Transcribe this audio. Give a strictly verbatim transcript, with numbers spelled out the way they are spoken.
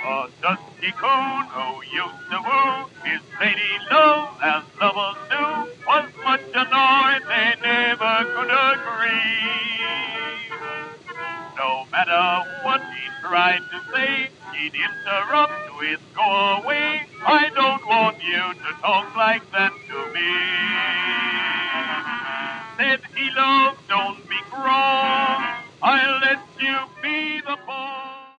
A dusty coon who used to woo his lady love as lovers do was much annoyed they never could agree. No matter what he tried to say, he'd interrupt with go away. I don't want you to talk like that to me. Said he loved, don't